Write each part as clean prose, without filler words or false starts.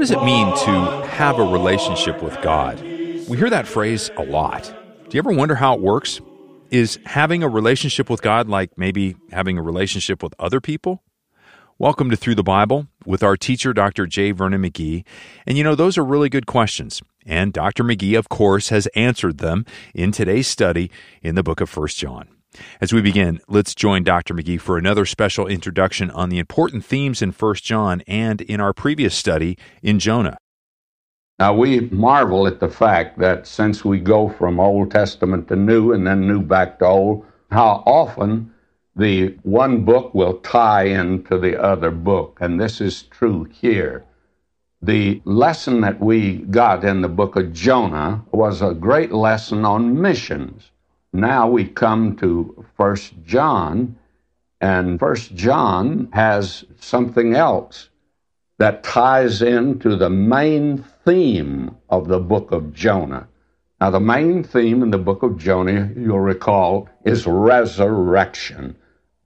does it mean to have a relationship with God? We hear that phrase a lot. Do you ever wonder how it works? Is having a relationship with God like maybe having a relationship with other people? Welcome to Through the Bible with our teacher, Dr. J. Vernon McGee. And those are really good questions. And Dr. McGee, of course, has answered them in today's study in the book of 1 John. As we begin, let's join Dr. McGee for another special introduction on the important themes in 1 John and in our previous study in Jonah. Now, we marvel at the fact that since we go from Old Testament to New and then New back to Old, how often the one book will tie into the other book, and this is true here. The lesson that we got in the book of Jonah was a great lesson on missions. Now we come to 1 John, and 1 John has something else that ties into the main theme of the book of Jonah. Now, the main theme in the book of Jonah, you'll recall, is resurrection.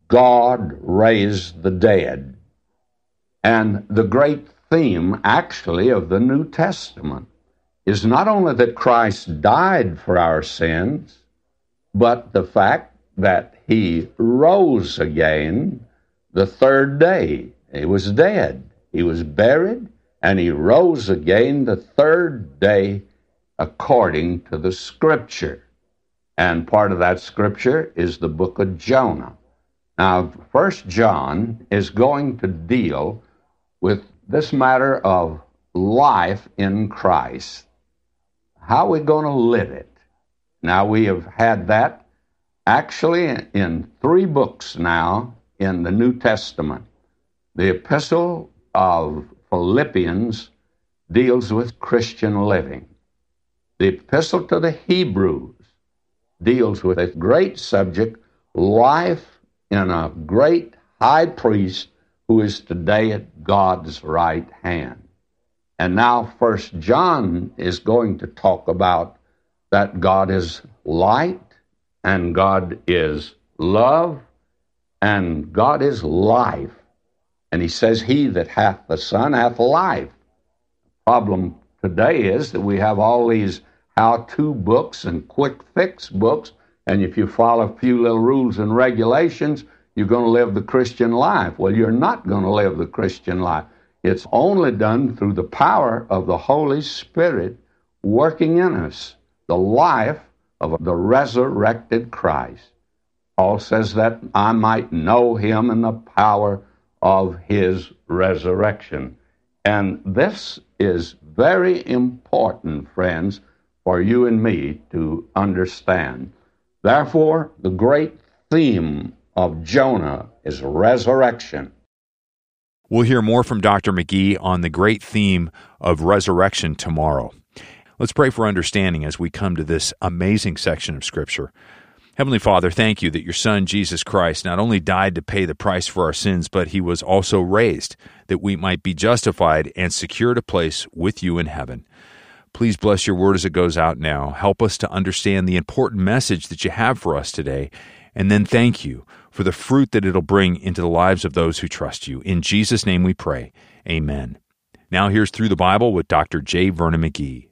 God raised the dead. And the great theme, actually, of the New Testament is not only that Christ died for our sins, but the fact that he rose again the third day. He was dead. He was buried, and he rose again the third day according to the Scripture. And part of that Scripture is the book of Jonah. Now, 1 John is going to deal with this matter of life in Christ. How are we going to live it? Now, we have had that actually in 3 books now in the New Testament. The Epistle of Philippians deals with Christian living. The Epistle to the Hebrews deals with a great subject, life in a great high priest who is today at God's right hand. And now 1 John is going to talk about that God is light, and God is love, and God is life. And he says, he that hath the Son hath life. The problem today is that we have all these how-to books and quick fix books, and if you follow a few little rules and regulations, you're going to live the Christian life. Well, you're not going to live the Christian life. It's only done through the power of the Holy Spirit working in us, the life of the resurrected Christ. Paul says that I might know him in the power of his resurrection. And this is very important, friends, for you and me to understand. Therefore, the great theme of Jonah is resurrection. We'll hear more from Dr. McGee on the great theme of resurrection tomorrow. Let's pray for understanding as we come to this amazing section of Scripture. Heavenly Father, thank you that your Son, Jesus Christ, not only died to pay the price for our sins, but he was also raised that we might be justified and secured a place with you in heaven. Please bless your word as it goes out now. Help us to understand the important message that you have for us today. And then thank you for the fruit that it'll bring into the lives of those who trust you. In Jesus' name we pray. Amen. Now here's Through the Bible with Dr. J. Vernon McGee.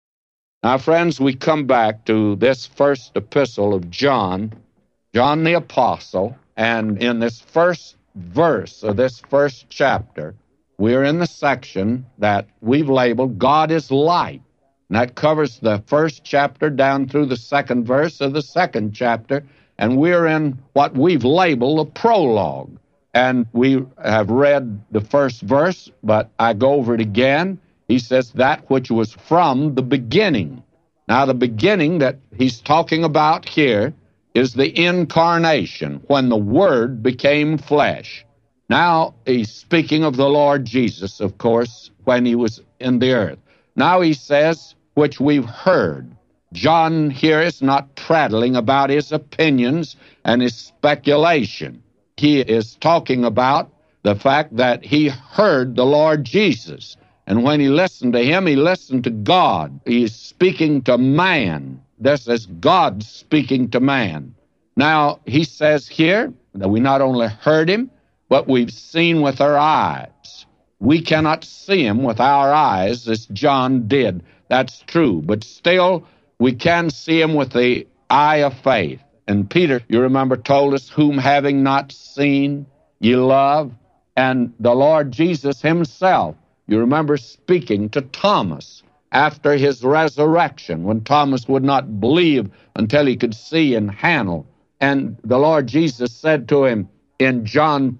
Now, friends, we come back to this first epistle of John the Apostle, and in this first verse of this first chapter, we're in the section that we've labeled God is Light. And that covers the first chapter down through the second verse of the second chapter, and we're in what we've labeled a prologue. And we have read the first verse, but I go over it again. He says, that which was from the beginning. Now, the beginning that he's talking about here is the incarnation, when the Word became flesh. Now, he's speaking of the Lord Jesus, of course, when he was in the earth. Now he says, which we've heard. John here is not prattling about his opinions and his speculation. He is talking about the fact that he heard the Lord Jesus. And when he listened to him, he listened to God. He's speaking to man. This is God speaking to man. Now, he says here that we not only heard him, but we've seen with our eyes. We cannot see him with our eyes as John did. That's true. But still, we can see him with the eye of faith. And Peter, you remember, told us, whom having not seen, ye love. And the Lord Jesus himself, you remember, speaking to Thomas after his resurrection, when Thomas would not believe until he could see and handle. And the Lord Jesus said to him in John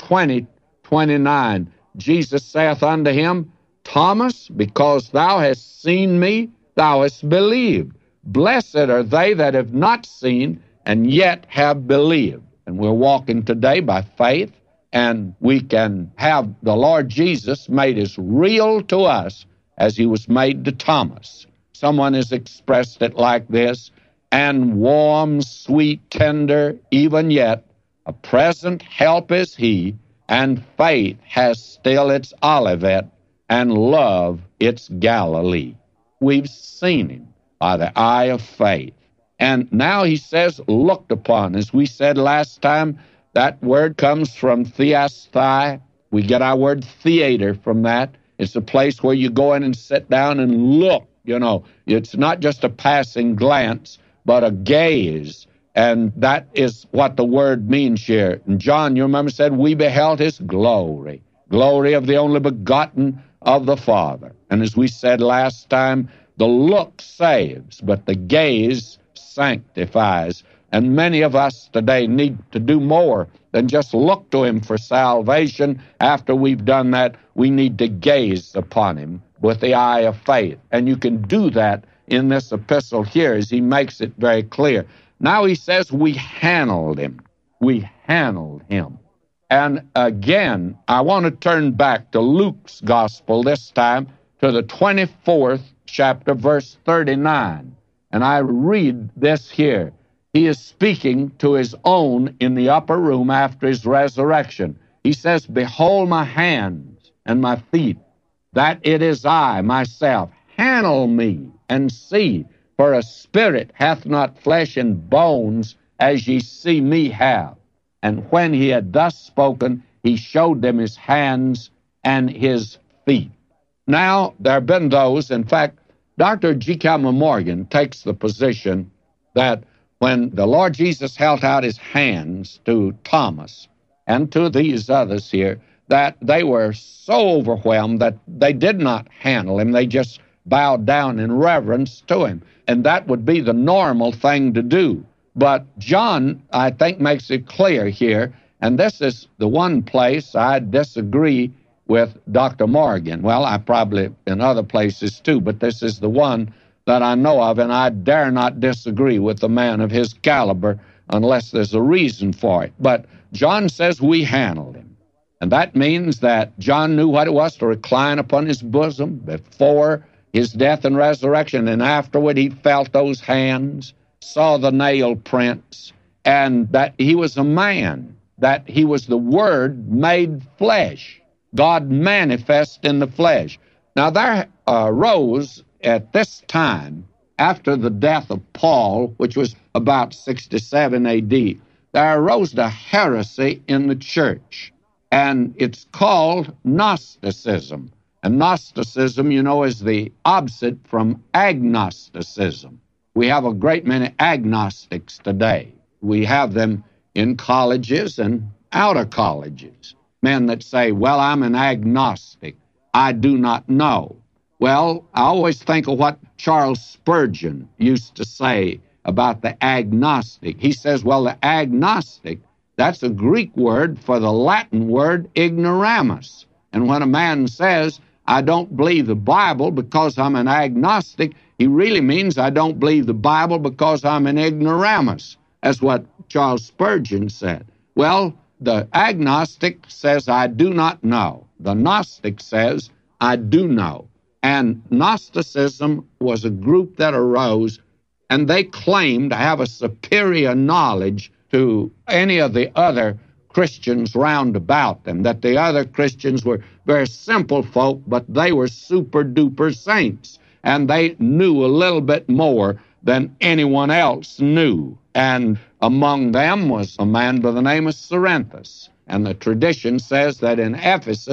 20:29, Jesus saith unto him, Thomas, because thou hast seen me, thou hast believed. Blessed are they that have not seen and yet have believed. And we're walking today by faith, and we can have the Lord Jesus made as real to us as he was made to Thomas. Someone has expressed it like this, and warm, sweet, tender, even yet, a present help is he, and faith has still its Olivet, and love its Galilee. We've seen him by the eye of faith. And now he says, looked upon. As we said last time, that word comes from theasthai. We get our word theater from that. It's a place where you go in and sit down and look. You know, it's not just a passing glance, but a gaze. And that is what the word means here. And John, you remember, said, we beheld his glory, glory of the only begotten of the Father. And as we said last time, the look saves, but the gaze sanctifies. And many of us today need to do more than just look to him for salvation. After we've done that, we need to gaze upon him with the eye of faith. And you can do that in this epistle here as he makes it very clear. Now he says we handled him. We handled him. And again, I want to turn back to Luke's gospel this time to the 24th chapter, verse 39. And I read this here. He is speaking to his own in the upper room after his resurrection. He says, behold my hands and my feet, that it is I myself. Handle me and see, for a spirit hath not flesh and bones, as ye see me have. And when he had thus spoken, he showed them his hands and his feet. Now, there have been those, in fact, Dr. G. Campbell Morgan takes the position that when the Lord Jesus held out his hands to Thomas and to these others here, that they were so overwhelmed that they did not handle him. They just bowed down in reverence to him. And that would be the normal thing to do. But John, I think, makes it clear here, and this is the one place I disagree with Dr. Morgan. Well, I probably in other places too, but this is the one that I know of, and I dare not disagree with a man of his caliber unless there's a reason for it. But John says we handled him. And that means that John knew what it was to recline upon his bosom before his death and resurrection, and afterward he felt those hands, saw the nail prints, and that he was a man, that he was the Word made flesh, God manifest in the flesh. Now there arose at this time, after the death of Paul, which was about 67 A.D., there arose a heresy in the church, and it's called Gnosticism. And Gnosticism, you know, is the opposite from agnosticism. We have a great many agnostics today. We have them in colleges and out of colleges. Men that say, well, I'm an agnostic. I do not know. Well, I always think of what Charles Spurgeon used to say about the agnostic. He says, well, the agnostic, that's a Greek word for the Latin word ignoramus. And when a man says, I don't believe the Bible because I'm an agnostic, he really means I don't believe the Bible because I'm an ignoramus. That's what Charles Spurgeon said. Well, the agnostic says, I do not know. The Gnostic says, I do know. And Gnosticism was a group that arose, and they claimed to have a superior knowledge to any of the other Christians round about them, that the other Christians were very simple folk, but they were super-duper saints, and they knew a little bit more than anyone else knew. And among them was a man by the name of Cerinthus. And the tradition says that in Ephesus,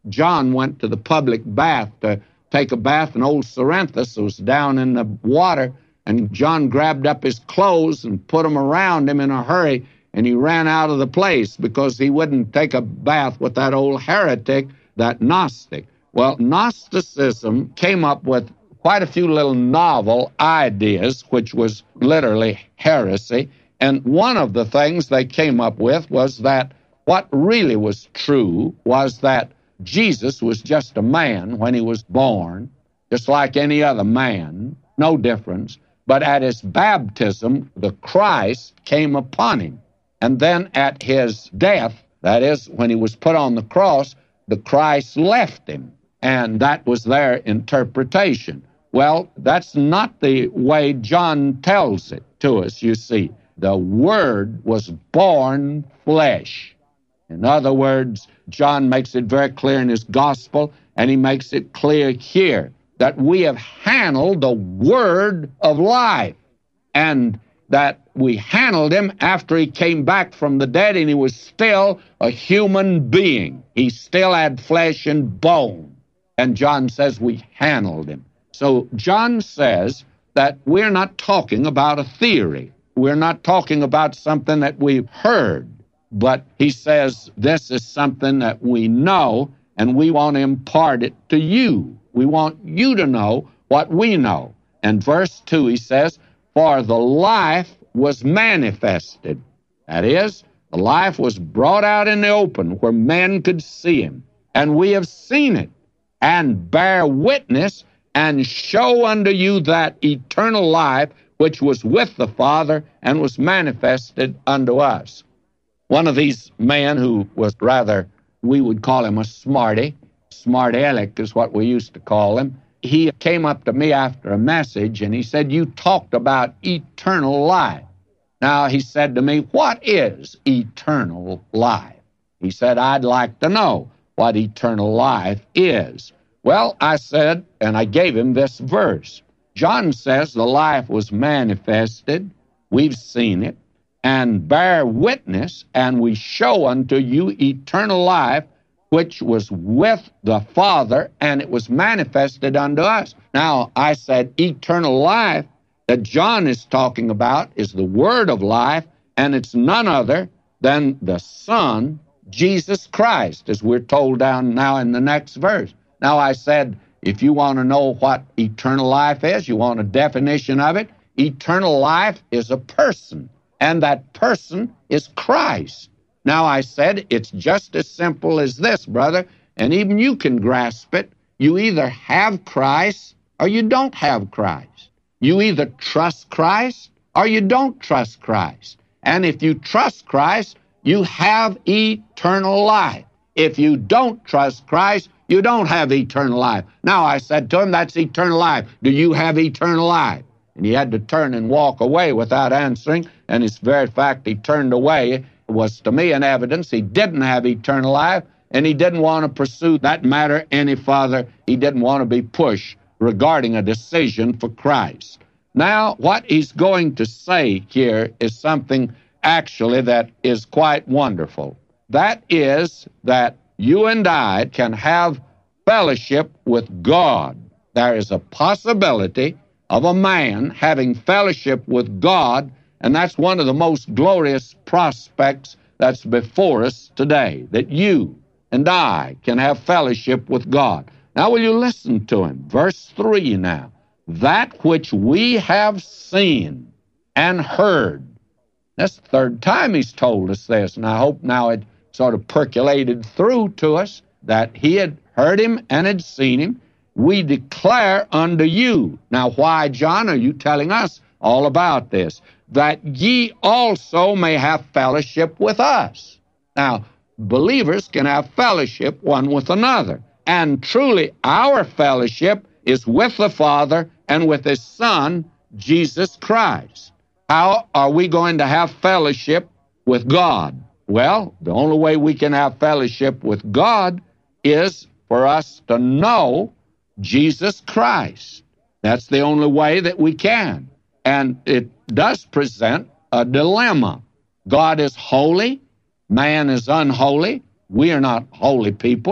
John went to the public bath to take a bath, and old Cerinthus was down in the water, and John grabbed up his clothes and put them around him in a hurry, and he ran out of the place because he wouldn't take a bath with that old heretic, that Gnostic. Well, Gnosticism came up with quite a few little novel ideas, which was literally heresy. And one of the things they came up with was that what really was true was that Jesus was just a man when he was born, just like any other man, no difference. But at his baptism, the Christ came upon him. And then at his death, that is, when he was put on the cross, the Christ left him. And that was their interpretation. Well, that's not the way John tells it to us, you see. The Word was born flesh. In other words, John makes it very clear in his gospel, and he makes it clear here, that we have handled the Word of life, and that we handled him after he came back from the dead, and he was still a human being. He still had flesh and bone. And John says we handled him. So John says that we're not talking about a theory. We're not talking about something that we've heard. But he says this is something that we know, and we want to impart it to you. We want you to know what we know. And verse 2, he says, for the life was manifested. That is, the life was brought out in the open where men could see him. And we have seen it, and bear witness, and show unto you that eternal life which was with the Father and was manifested unto us. One of these men who was rather, we would call him a smarty, smart-aleck is what we used to call him. He came up to me after a message, and he said, you talked about eternal life. Now, he said to me, what is eternal life? He said, I'd like to know what eternal life is. Well, I said, and I gave him this verse. John says the life was manifested, we've seen it, and bear witness, and we show unto you eternal life, which was with the Father, and it was manifested unto us. Now, I said eternal life that John is talking about is the Word of life, and it's none other than the Son, Jesus Christ, as we're told down now in the next verse. Now, I said, if you want to know what eternal life is, you want a definition of it, eternal life is a person, and that person is Christ. Now, I said, it's just as simple as this, brother, and even you can grasp it. You either have Christ or you don't have Christ. You either trust Christ or you don't trust Christ. And if you trust Christ, you have eternal life. If you don't trust Christ, you don't have eternal life. Now, I said to him, that's eternal life. Do you have eternal life? And he had to turn and walk away without answering, and it's very fact he turned away was to me an evidence he didn't have eternal life, and he didn't want to pursue that matter any farther. He didn't want to be pushed regarding a decision for Christ. Now, what he's going to say here is something actually that is quite wonderful. That is that you and I can have fellowship with God. There is a possibility of a man having fellowship with God, and that's one of the most glorious prospects that's before us today, that you and I can have fellowship with God. Now, will you listen to him? Verse 3 now. That which we have seen and heard. That's the third time he's told us this, and I hope now it sort of percolated through to us that he had heard him and had seen him. We declare unto you. Now, why, John, are you telling us all about this? That ye also may have fellowship with us. Now, believers can have fellowship one with another. And truly, our fellowship is with the Father and with His Son, Jesus Christ. How are we going to have fellowship with God? Well, the only way we can have fellowship with God is for us to know Jesus Christ. That's the only way that we can. And it does present a dilemma. God is holy. Man is unholy. We are not holy people.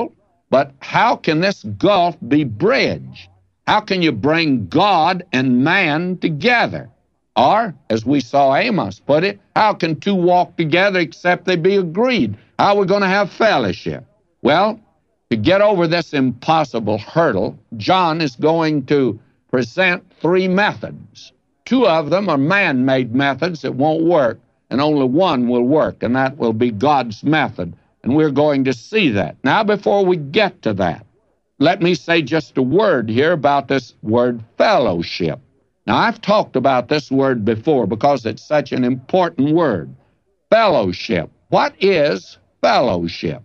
But how can this gulf be bridged? How can you bring God and man together? Or, as we saw Amos put it, how can two walk together except they be agreed? How are we going to have fellowship? Well, to get over this impossible hurdle, John is going to present three methods. Two of them are man-made methods that won't work, and only one will work, and that will be God's method. And we're going to see that. Now, before we get to that, let me say just a word here about this word fellowship. Now, I've talked about this word before because it's such an important word. Fellowship. What is fellowship?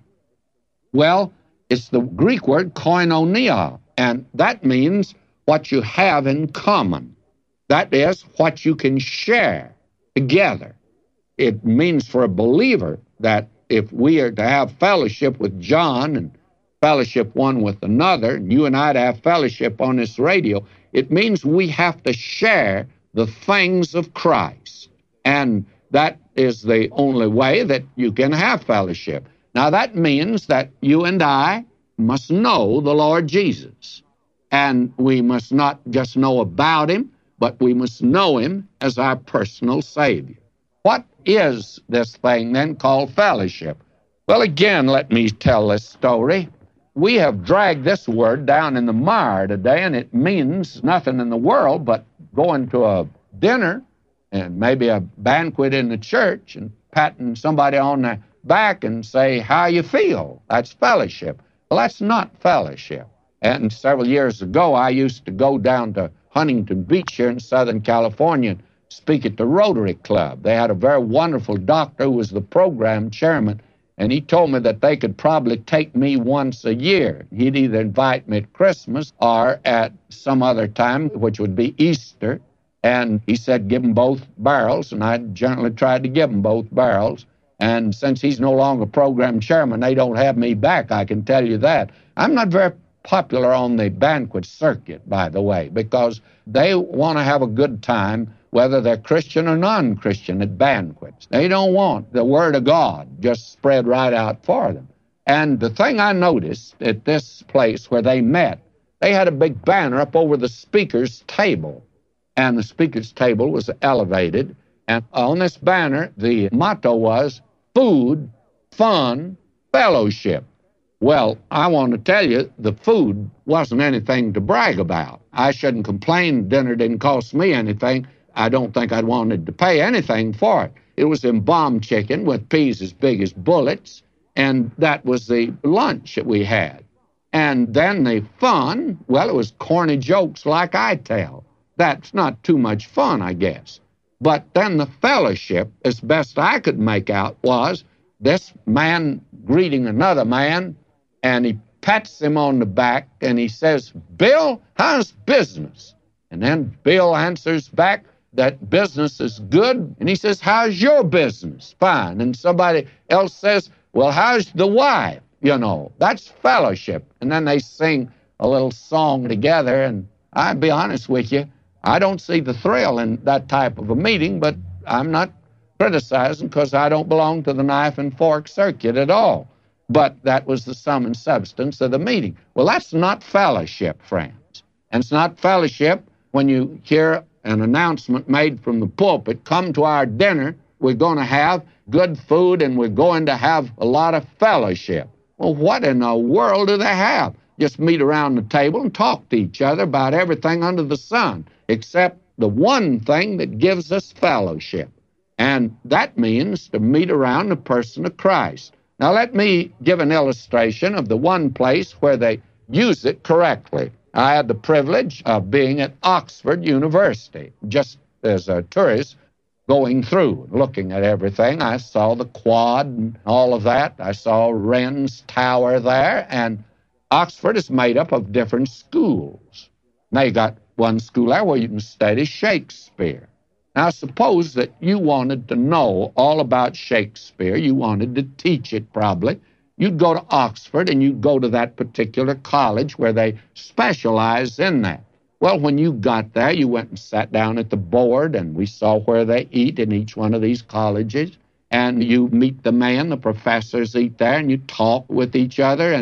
Well, it's the Greek word koinonia, and that means what you have in common. That is, what you can share together. It means for a believer that if we are to have fellowship with John and fellowship one with another, and you and I to have fellowship on this radio, it means we have to share the things of Christ. And that is the only way that you can have fellowship. Now, that means that you and I must know the Lord Jesus. And we must not just know about him, but we must know him as our personal Savior. What is this thing then called fellowship? Well, again, let me tell this story. We have dragged this word down in the mire today, and it means nothing in the world but going to a dinner and maybe a banquet in the church and patting somebody on the back and say, how you feel? That's fellowship. Well, that's not fellowship. And several years ago, I used to go down to Huntington Beach here in Southern California and speak at the Rotary Club. They had a very wonderful doctor who was the program chairman, and he told me that they could probably take me once a year. He'd either invite me at Christmas or at some other time, which would be Easter. And he said, give them both barrels, and I generally tried to give them both barrels. And since he's no longer program chairman, they don't have me back, I can tell you that. I'm not very popular on the banquet circuit, by the way, because they want to have a good time, whether they're Christian or non-Christian, at banquets. They don't want the Word of God just spread right out for them. And the thing I noticed at this place where they met, they had a big banner up over the speaker's table. And the speaker's table was elevated. And on this banner, the motto was, food, fun, fellowship. Well, I want to tell you, the food wasn't anything to brag about. I shouldn't complain dinner didn't cost me anything. I don't think I'd wanted to pay anything for it. It was embalmed chicken with peas as big as bullets, and that was the lunch that we had. And then the fun, well, it was corny jokes like I tell. That's not too much fun, I guess. But then the fellowship, as best I could make out, was this man greeting another man, and he pats him on the back, and he says, Bill, how's business? And then Bill answers back that business is good, and he says, how's your business? Fine. And somebody else says, well, how's the wife? You know, that's fellowship. And then they sing a little song together, and I'll be honest with you, I don't see the thrill in that type of a meeting, but I'm not criticizing because I don't belong to the knife and fork circuit at all. But that was the sum and substance of the meeting. Well, that's not fellowship, friends. And it's not fellowship when you hear an announcement made from the pulpit, come to our dinner, we're going to have good food and we're going to have a lot of fellowship. Well, what in the world do they have? Just meet around the table and talk to each other about everything under the sun, except the one thing that gives us fellowship. And that means to meet around the person of Christ. Now, let me give an illustration of the one place where they use it correctly. I had the privilege of being at Oxford University, just as a tourist going through, looking at everything. I saw the quad and all of that. I saw Wren's Tower there, and Oxford is made up of different schools. Now, you got one school there where you can study Shakespeare. Now, suppose that you wanted to know all about Shakespeare. You wanted to teach it, probably. You'd go to Oxford, and you'd go to that particular college where they specialize in that. Well, when you got there, you went and sat down at the board, and we saw where they eat in each one of these colleges. And you meet the man, the professors eat there, and you talk with each other, and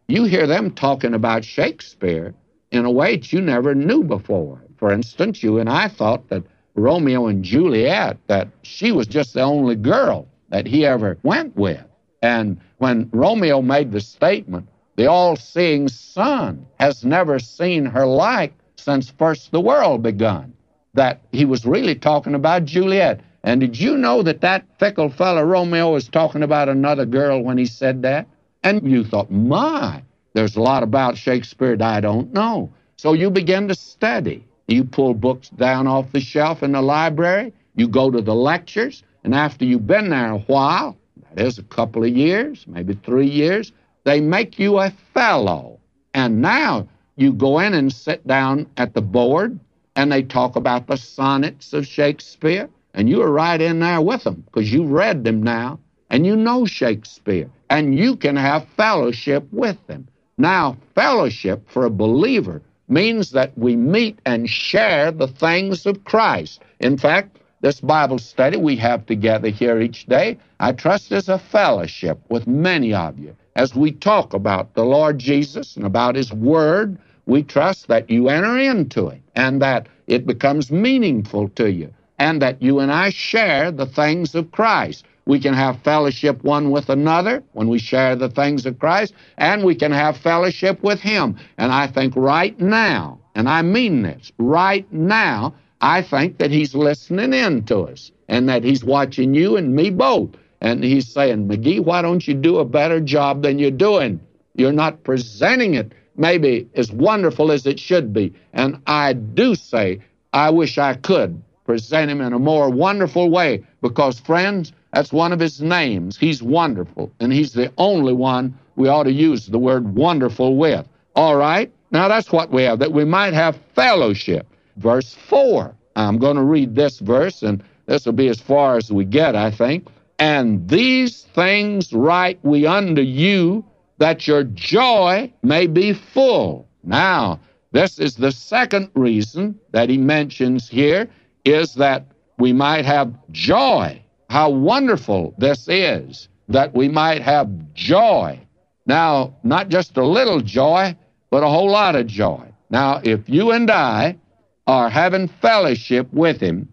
you hear them talking about Shakespeare in a way that you never knew before. For instance, you and I thought that Romeo and Juliet, that she was just the only girl that he ever went with. And when Romeo made the statement, the all-seeing sun has never seen her like since first the world begun, that he was really talking about Juliet. And did you know that that fickle fellow Romeo was talking about another girl when he said that? And you thought, my, there's a lot about Shakespeare that I don't know. So you begin to study. You pull books down off the shelf in the library. You go to the lectures. And after you've been there a while, that is a couple of years, maybe 3 years, they make you a fellow. And now you go in and sit down at the board, and they talk about the sonnets of Shakespeare. And you're right in there with them because you've read them now, and you know Shakespeare, and you can have fellowship with them. Now, fellowship for a believer means that we meet and share the things of Christ. In fact, this Bible study we have together here each day, I trust is a fellowship with many of you. As we talk about the Lord Jesus and about His Word, we trust that you enter into it and that it becomes meaningful to you and that you and I share the things of Christ. We can have fellowship one with another when we share the things of Christ, and we can have fellowship with Him. And I think right now, and I mean this, right now, I think that He's listening in to us and that He's watching you and me both. And He's saying, McGee, why don't you do a better job than you're doing? You're not presenting it maybe as wonderful as it should be. And I do say, I wish I could present Him in a more wonderful way because, friends, that's one of His names. He's wonderful, and He's the only one we ought to use the word wonderful with. All right? Now, that's what we have, that we might have fellowship. Verse 4. I'm going to read this verse, and this will be as far as we get, I think. And these things write we unto you, that your joy may be full. Now, this is the second reason that he mentions here, is that we might have joy. How wonderful this is, that we might have joy. Now, not just a little joy, but a whole lot of joy. Now, if you and I are having fellowship with Him,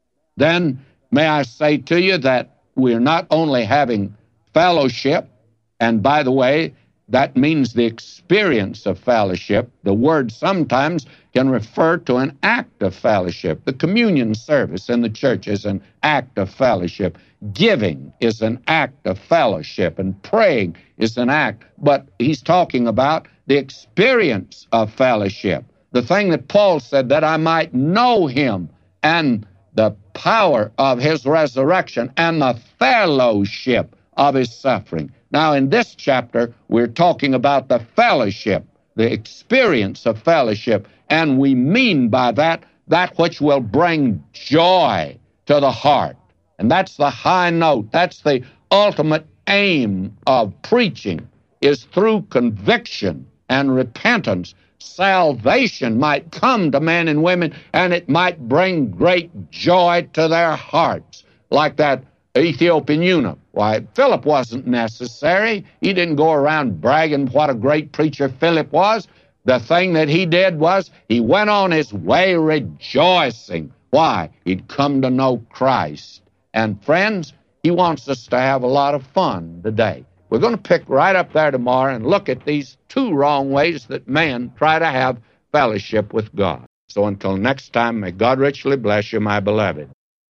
then may I say to you that we're not only having fellowship, and by the way, that means the experience of fellowship. The word sometimes can refer to an act of fellowship. The communion service in the church is an act of fellowship. Giving is an act of fellowship, and praying is an act. But he's talking about the experience of fellowship. The thing that Paul said, that I might know Him and the power of His resurrection and the fellowship of His suffering. Now, in this chapter, we're talking about the fellowship, the experience of fellowship, and we mean by that which will bring joy to the heart. And that's the high note. That's the ultimate aim of preaching, is through conviction and repentance, salvation might come to men and women, and it might bring great joy to their hearts, like that Ethiopian eunuch. Why, Philip wasn't necessary. He didn't go around bragging what a great preacher Philip was. The thing that he did was he went on his way rejoicing. Why? He'd come to know Christ. And friends, He wants us to have a lot of fun today. We're going to pick right up there tomorrow and look at these two wrong ways that men try to have fellowship with God. So until next time, may God richly bless you, my beloved.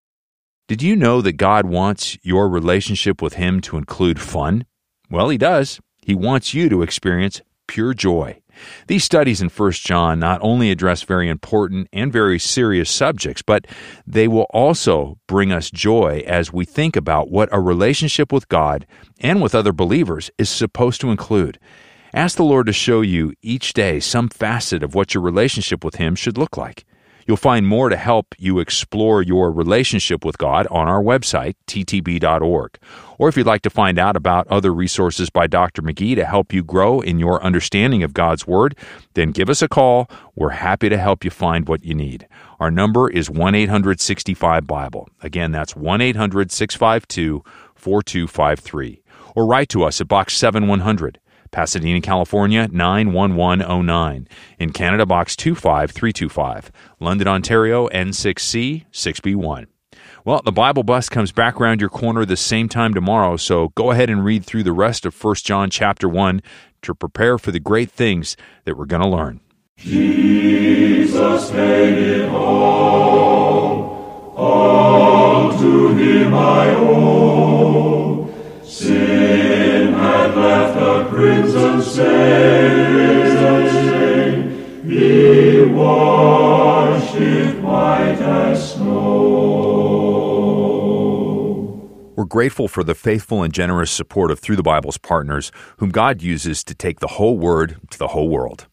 Did you know that God wants your relationship with Him to include fun? Well, He does. He wants you to experience pure joy. These studies in 1 John not only address very important and very serious subjects, but they will also bring us joy as we think about what a relationship with God and with other believers is supposed to include. Ask the Lord to show you each day some facet of what your relationship with Him should look like. You'll find more to help you explore your relationship with God on our website, ttb.org. Or if you'd like to find out about other resources by Dr. McGee to help you grow in your understanding of God's Word, then give us a call. We're happy to help you find what you need. Our number is 1-800-65-BIBLE. Again, that's 1-800-652-4253. Or write to us at Box 7100, Pasadena, California, 91109. In Canada, Box 25325. London, Ontario, N6C 6B1. Well, the Bible Bus comes back around your corner the same time tomorrow, so go ahead and read through the rest of 1 John chapter 1 to prepare for the great things that we're going to learn. Jesus paid it all to him I owe. Sin had left a crimson stain, he washed it white as snow. We're grateful for the faithful and generous support of Through the Bible's partners, whom God uses to take the whole Word to the whole world.